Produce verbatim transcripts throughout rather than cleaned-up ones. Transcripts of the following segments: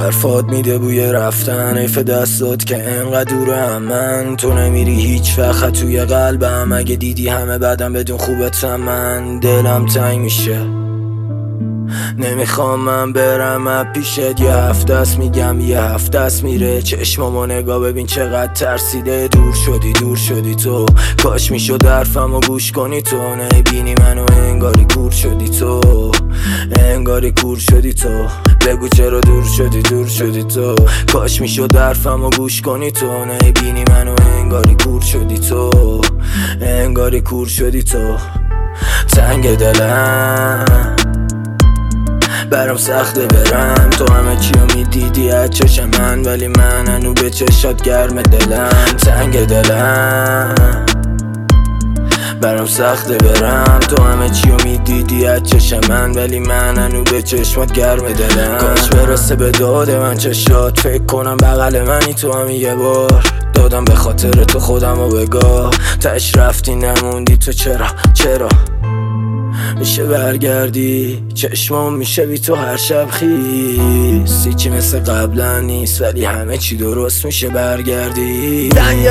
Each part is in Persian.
حرفات میده بوی رفتن، حیف دستات که انقدر دورم. من تو نمیری هیچ وقت توی قلبم، اگه دیدی همه بدم بدون خوبتم. من دلم تنگ میشه، نمیخوام من برم از پیشت. یه هفته است میگم یه هفته است میره. چشمامو نگاه ببین چقدر ترسیده. دور شدی دور شدی تو، کاش میشد حرفمو گوش کنی تو. نبینی منو انگاری کور شدی تو، انگاری کور شدی تو. بگو چرا دور شدی دور شدی تو، کاش میشد حرفمو گوش کنی تو. نبینی منو انگاری کور شدی تو، انگاری کور شدی تو. تنگ دلم برام سخته برم، تو همه چیو میدیدی از چشم من، ولی من هنو به چشات گرم دلم. تنگ دلم برام سخته برم، تو همه چیو میدیدی از چشم من، ولی من هنو به چشمات گرم دلم. کاش برسه به داد من چشات، فکر کنم بغل منی تو هم یه بار. دادم به خاطر تو خودم و بگاه، تش رفتی نموندی تو. چرا چرا میشه برگردی؟ چشمام میشه بی تو هر شب خیس. هیچی مثل قبلا نیست، ولی همه چی درست میشه برگردی. تنگ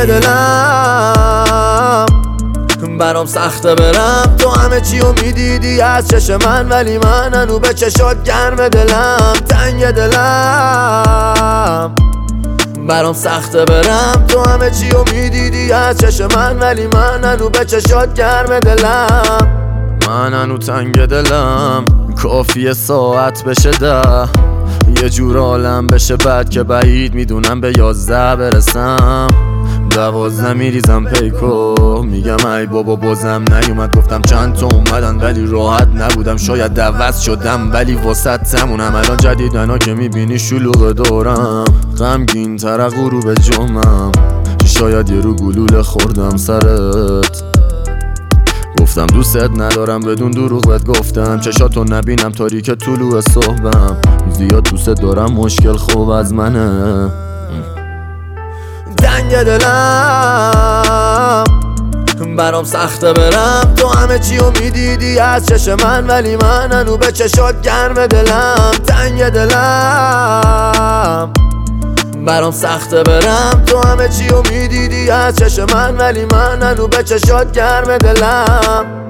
دلم برام سخته برم، تو همه چیو میدیدی از چشم من، ولی من هنو به چشات گرم دلم. تنگ دلم برام سخته برم، تو همه چیو میدیدی از چشم من، ولی من هنو به چشات گرم دلم. من هنو تنگ دلم، کافیه ساعت بشه ده، یه جور عالم بشه بعد که بعید میدونم به یازده برسم. دوازده میریزم پیکو، میگم ای بابا بازم نیومد. گفتم چند تا اومدن ولی راحت نبودم، شاید دوست شدم ولی واسط تمونم. الان جدیدنا که میبینی شلوغ دارم، غمگین تر از غروب جمعم، شاید یه رو گلوله خوردم سرت. گفتم دوستت ندارم بدون دروغ بهت گفتم، چشاتو نبینم تاریک طلوع صبحم. زیاد دوست دارم مشکل خوب از منه. تنگ دلم برام سخته برم، تو همه چیو میدیدی از چشم من، ولی من هنو به چشات گرم دلم. تنگ دلم برام سخته برم، تو همه چیو میدیدی از چشم من، ولی من هنو به چشات گرم دلم.